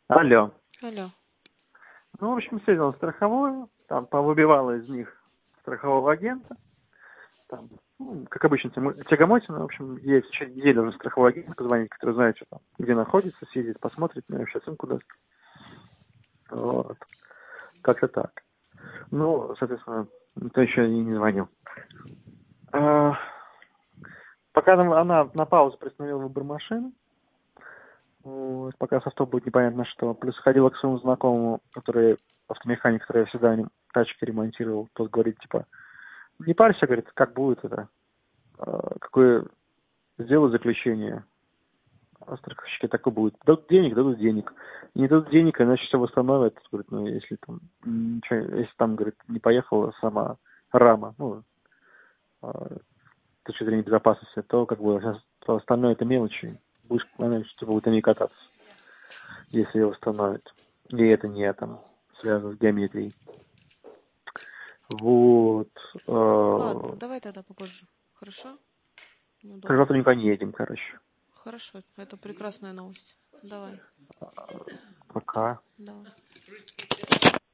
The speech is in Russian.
Алло. Алло. Ну, в общем, съездил в страховую, там повыбивала из них страхового агента. Там, как обычно, тягомотина. В общем, ей в течение недели уже страховой агент позвонит, который знает, что там, где находится, съездит, посмотрит, мне вообще оценку даст. Вот. Как-то так. Ну, соответственно, никто еще и не звонил. Пока она на паузу приостановила выбор машины, вот, пока с авто будет непонятно что. Плюс ходила к своему знакомому, который автомеханик, который я всегда тачки ремонтировал. Тот говорит, типа, не парься, говорит, как будет это, какое сделаю заключение. А страховщики такое будет. Дадут денег. Не дадут денег, иначе все восстановят. Говорит, ну, если там, ничего, если там, говорит, не поехала сама рама, с точки зрения безопасности, то как бы то остальное это мелочи. Будешь, типа, будет на ней кататься, если ее восстановят. И это не там связано с геометрией. Вот. Ладно, давай тогда попозже. Хорошо? Так Неудобно. завтра никуда не едем, короче. Хорошо, это прекрасная новость. Давай. Пока. Давай.